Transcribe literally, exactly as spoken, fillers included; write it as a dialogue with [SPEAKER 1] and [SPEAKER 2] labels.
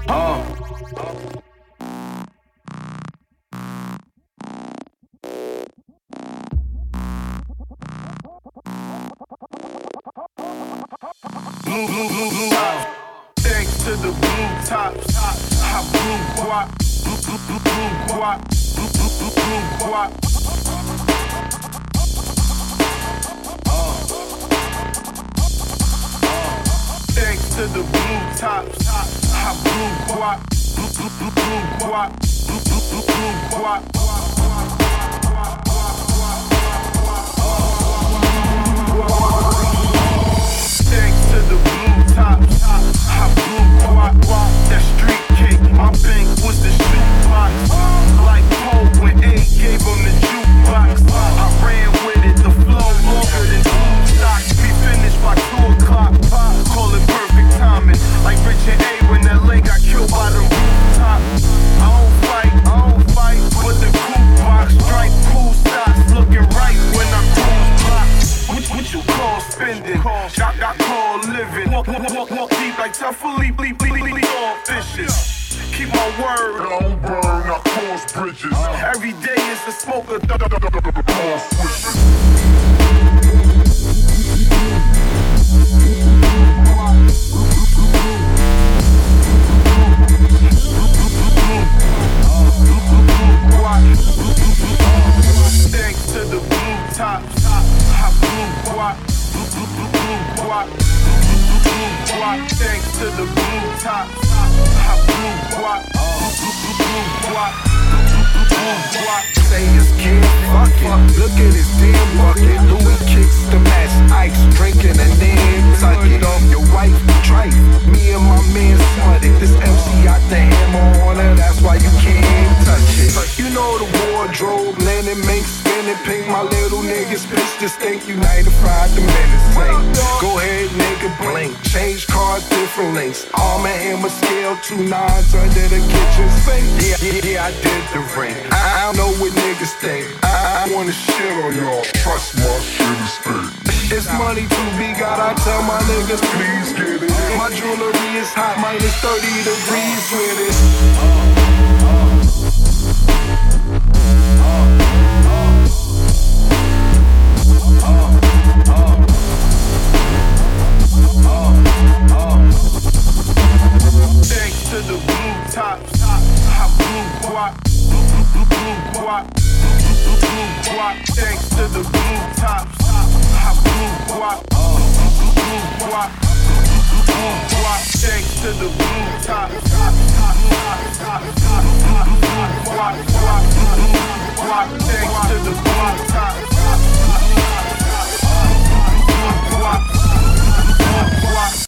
[SPEAKER 1] Uh. Blue, blue, blue, blue out. Thanks to the blue tops, I blue guap, blue, blue, blue, blue guap, blue, blue, blue, blue guap. Uh. Uh. Thanks to the blue tops, I blue guap, blue, blue, blue, blue guap, blue, blue, blue, blue guap. Thanks to the blue tops, I blew guap, that street cake, my bank was the shoebox. Like Poe when A gave him the jukebox. I ran with it, the flow longer than two stocks. We finished by two o'clock, call it perfect timing. Like Rich and A when L A got killed by the rooftop. I don't fight, I don't fight, but the coupe box strike cool stocks, looking right when I cruise blocks. What, what you call spending? Got, got call living. Walk, walk, walk, walk deep like Tuffley, bleep, bleep, bleep, bleep, all fishes. Keep my word. I don't burn, I cross bridges. Every day is the smoker. Cross switches. Thanks to the blue tops, I blue guap, blue, blue, blue, blue guap, blue, blue, blue guap. Thanks to the blue tops, I blue guap, blue, blue, blue, blue guap, blue, blue, blue, blue guap.
[SPEAKER 2] Say his kid, fuck it, look at his damn bucket. Louis kicks the match, ice drinking and then tuck it off your wife, tripe. Me and my man smutted. This M C got the hammer on her, that's why you can't touch it. You know the wardrobe, linen mink, spinning pink. My little niggas bitch this think United fried the minutes. Go ahead, nigga, blink. Change cars, different links. Arm and hammer scale, two nines under the kitchen sink. Yeah, yeah, yeah, I did the ring. I, I don't know what niggas think. I, I wanna shit on y'all. Trust my shit is fake. It's money to be got, I tell my niggas, please get it. My jewelry is hot, minus thirty degrees with it.
[SPEAKER 1] Thanks to the blue tops, I blue guap, blue, blue, blue, blue guap, blue, blue, blue, blue guap. Thanks to the blue tops, I blue guap, blue, blue, blue, blue guap, blue, blue, blue, blue guap. Thanks to the blue tops, blue, blue, blue, blue guap, guap, guap. Thanks to the blue tops.